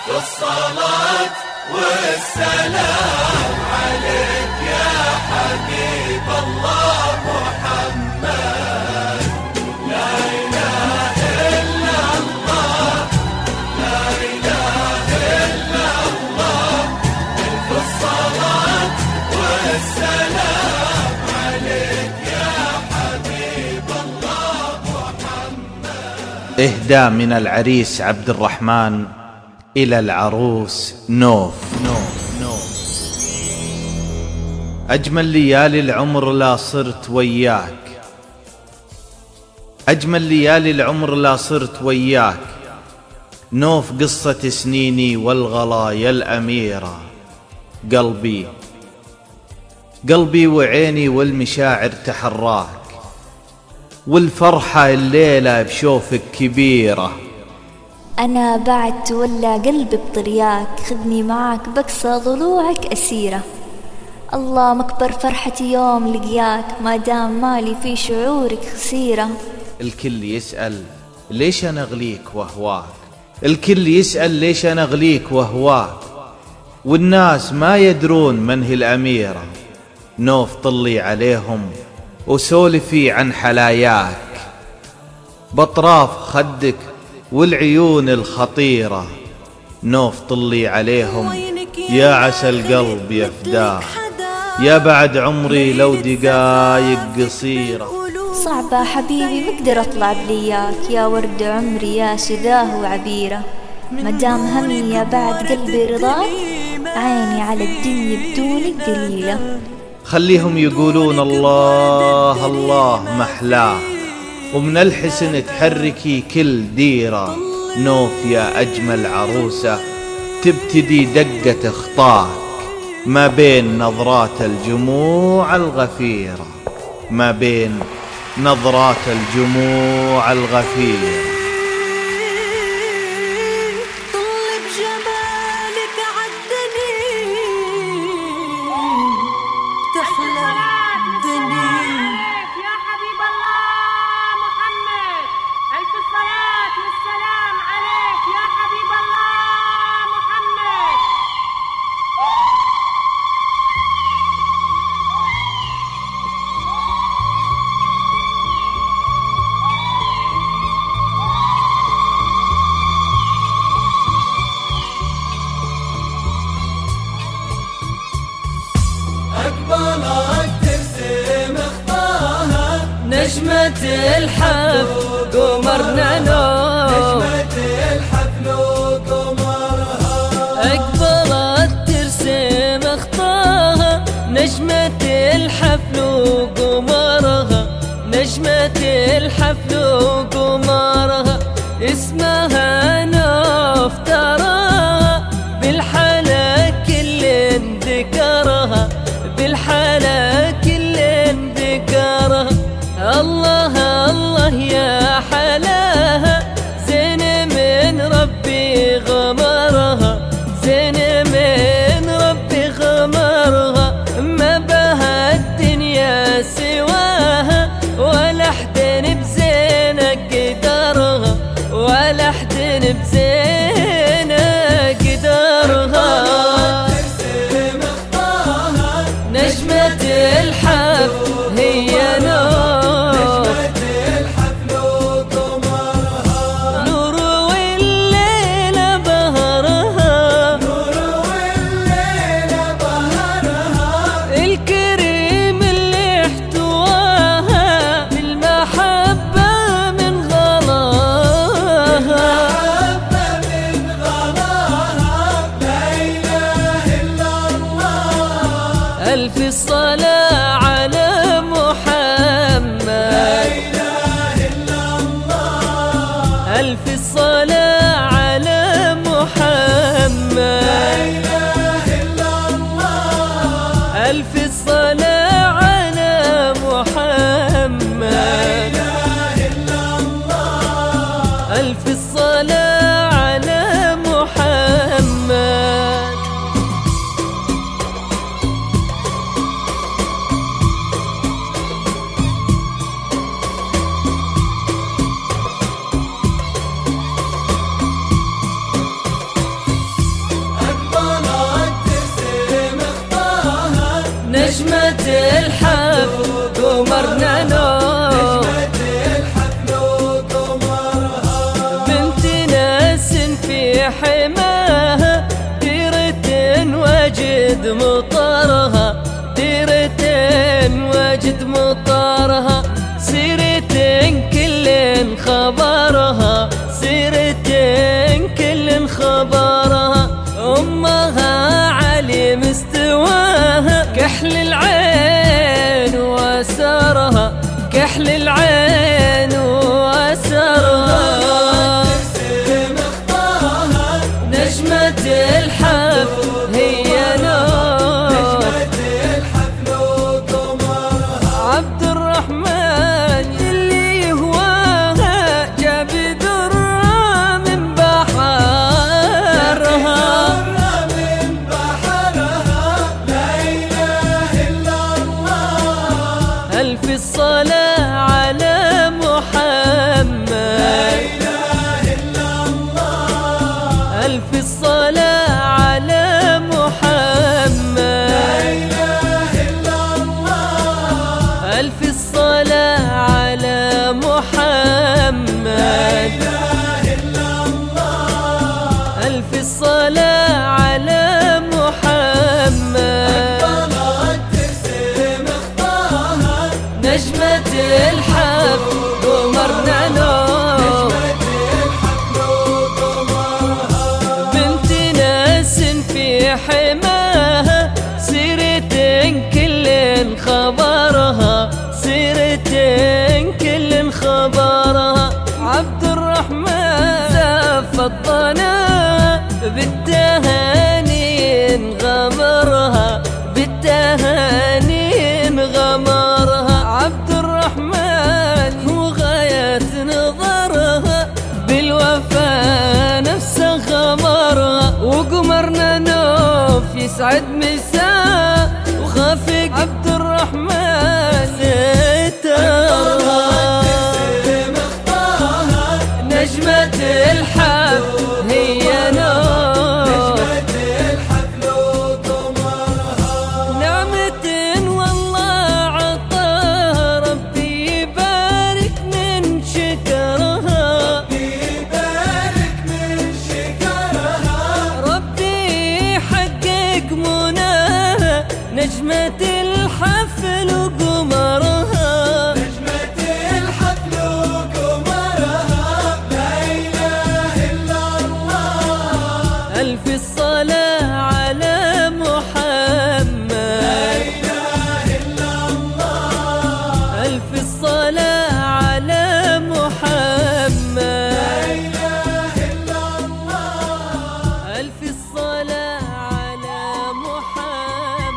الصلاة والسلام عليك يا حبيب الله محمد. لا إله إلا الله، لا إله إلا الله، ألف الصلاة والسلام عليك يا حبيب الله محمد. إهداء من العريس عبد الرحمن إلى العروس نوف. أجمل ليالي العمر لا صرت وياك، أجمل ليالي العمر لا صرت وياك، نوف قصة سنيني والغلايا الأميرة. قلبي وعيني والمشاعر تحراك، والفرحة الليلة بشوفك كبيرة. أنا بعد تولى قلبي بطرياك، خذني معك بقصى ضلوعك أسيرة. الله مكبر فرحتي يوم لقياك، ما دام مالي في شعورك خسيرة. الكل يسأل ليش أنا أغليك وهواك، الكل يسأل ليش أنا أغليك وهواك، والناس ما يدرون من هي الأميرة. نوف طلي عليهم وسولفي عن حلاياك، بطراف خدك والعيون الخطيرة. نوف طلي عليهم يا عسى القلب يا فداه، يا بعد عمري لو دقايق قصيرة. صعبة حبيبي مقدر أطلع بلياك، يا ورد عمري يا شذاه وعبيرة. مدام همي يا بعد قلبي رضاك، عيني على الدنيا بدونك قليلة. خليهم يقولون الله الله محلاه، ومن الحسن تحركي كل ديرة. نوف يا أجمل عروسة تبتدي دقة خطاك، ما بين نظرات الجموع الغفيرة، ما بين نظرات الجموع الغفيرة. طلب جمالك عالدنيا تحلى الدنيا. يا حبيب الله محمد، ألف الصلاة والسلام عليك يا حبيب الله محمد. أقبلت ترسم خطاها نجمة الحب قمرنا نور، نجمة الحفل وقمرها. أقبلت ترسم خطاها نجمة الحفل وقمرها، نجمة الحفل وقمرها. اسمها نوف تراها بالحلا كل ذكرها، بالحلا كل ذكرها. الله الله يا حلاها، زين من ربي غمرها، زين من ربي غمرها. ما بها الدنيا سواها، ولا حدن بزينة قدرها، ولا حدن بزينة قدرها. نجمة الحب هي نور، نور والليلة بهرها، الكريم اللي احتواها بالمحبة من غلاها. ألف الصلاة على محمد، ألف الصلاة على محمد، ألف الصلاة على محمد، ألف الصلاة على محمد. نجمة الحفل قمرنا نور، بنت ناس في حماها، ديرة وجد مطرها، ديرة وجد مطرها، سيرة كل خبرها، سيرة كل خبرها، أمها علي مستواها، كحل العين وأسرها، كحل العين وأسرها، نجمة الحفل هي نور، عبد الرحمن اللي يهواها جاب درة من بحرها، ألف الصلاة على محمد، ألف الصلاة على محمد، ألف الصلاة على محمد، ألف الصلاة على محمد، نجمة الحفل قمرنا نور، بنت ناس في حماها، سيرة كل خبرها، سيرة كل خبرها، عبد الرحمن زاف الضنا بالتهاني غمرها، بالتهاني غمرها، عبد الرحمن هو غاية نظرها، بالوفا نفسه غمرها، وقمرنا نوف يسعد مساء، وخافق عبد الرحمن سترها، نجمة الحفل هي نور، نعمة والله عطاها، ربي يبارك من شكرها، ربي يحقق مناها، نجمة الحفل وقمرها، ألف الصلاة على محمد، ألف الصلاة على محمد، ألف الصلاة على محمد.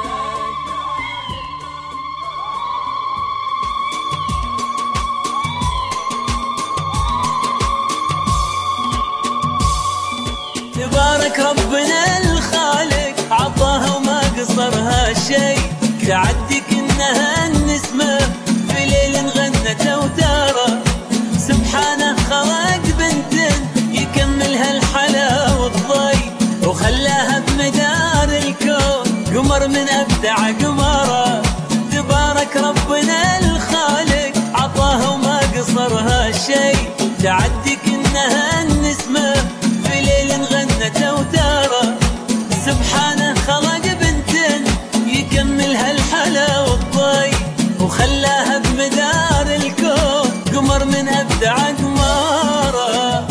تبارك ربنا الخالق، عطاها وما قصرها شيء، تعدي كأنها النسمة في ليل غنت وتارة، سبحانه خلق بنت يكملها الحلا والضي، وخلاها بمدار الكون قمر من أبدع قمرة، تبارك ربنا الخالق، عطاها وما قصرها شيء، تعدي كأنها النسمة في ليل غنت وتارة، سبحانه خلق بنت يكملها الحلا والضي، وخلاها بمدار الكون قمر من أبدع قمرة،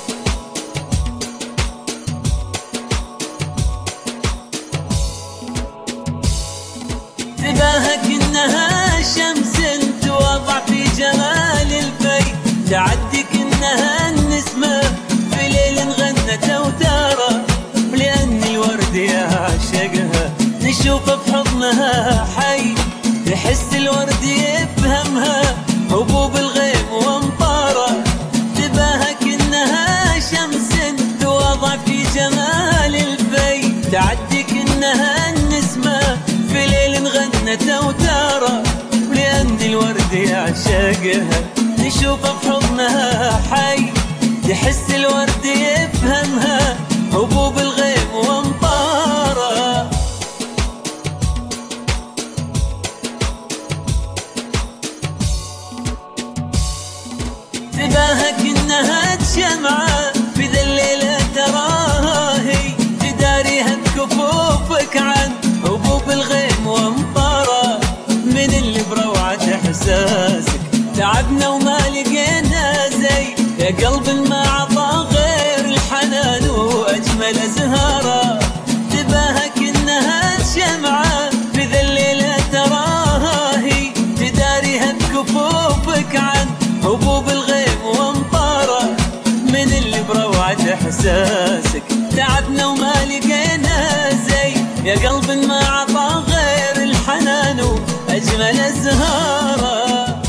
تباهى كأنها شمس توضع في جمال الفي، تعدي كأنها النسمة في ليل غنت وتارة، ولأن الورد يعشقها نشوفه بحضنها حي، تحس الورد يفهمها هبوب الغيم وامطاره، تباهى كأنها شمس توضع في جمال الفي، تعدي كأنها النسمة في ليل غنت وتارة، ولأن الورد يعشقها نشوفه بحضنها حي، تحس الورد يفهمها هبوب الغيم وامطاره، يا قلب ما عطى غير الحنان وأجمل أزهاره، تباهك إنها الشمعة في ذا الليلة تراها هي، تداريها بكفوفك عن هبوب الغيم وامطاره، من اللي بروعة إحساسك تعبنا وما لقينا زي، يا قلب ما عطى غير الحنان وأجمل أزهاره.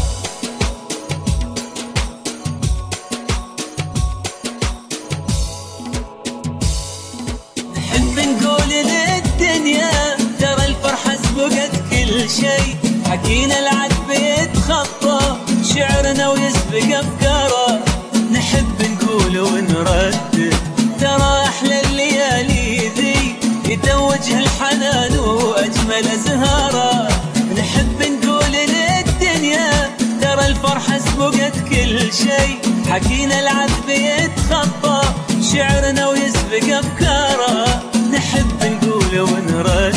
نحب نقول للدنيا ترى الفرحة سبقت كل شيء، حكينا العذب يتخطى شعرنا ويسبق أفكاره، نحب نقول ونردد ترى أحلى الليالي ذي، يتوجه الحنان وأجمل أزهاره. نحب نقول للدنيا ترى الفرحة سبقت كل شيء، حكينا العذب يتخطى شعرنا ويسبق أفكاره، نحب نقول ونردد